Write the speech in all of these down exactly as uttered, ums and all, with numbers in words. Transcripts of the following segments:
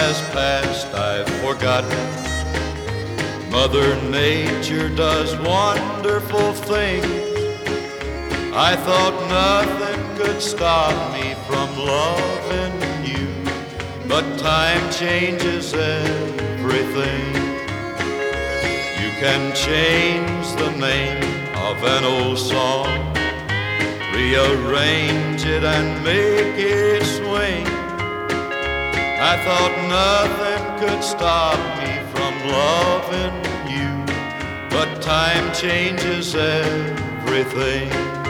has passed, I've forgotten. Mother Nature does wonderful things. I thought nothing could stop me from loving you, but time changes everything. You can change the name of an old song, rearrange it and make it swing. I thought nothing could stop me from loving you, but time changes everything.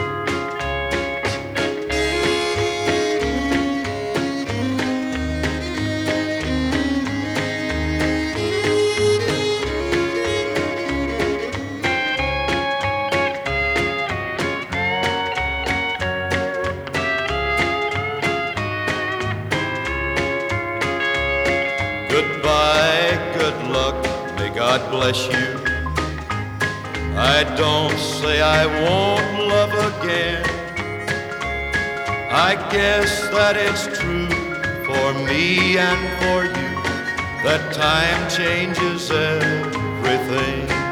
Goodbye, good luck, may God bless you. I don't say I won't love again. I guess that it's true for me and for you, that time changes everything.